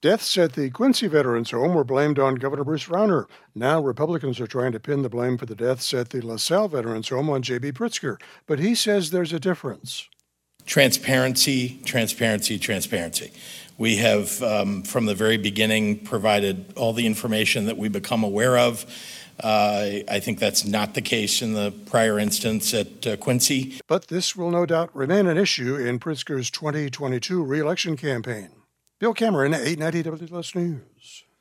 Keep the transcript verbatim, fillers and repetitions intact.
Deaths at the Quincy Veterans Home were blamed on Governor Bruce Rauner. Now Republicans are trying to pin the blame for the deaths at the LaSalle Veterans Home on J B. Pritzker, but he says there's a difference. Transparency, transparency, transparency. We have, um, from the very beginning, provided all the information that we become aware of. Uh, I think that's not the case in the prior instance at uh, Quincy. But this will no doubt remain an issue in Pritzker's twenty twenty-two re-election campaign. Bill Cameron, eight ninety W S News.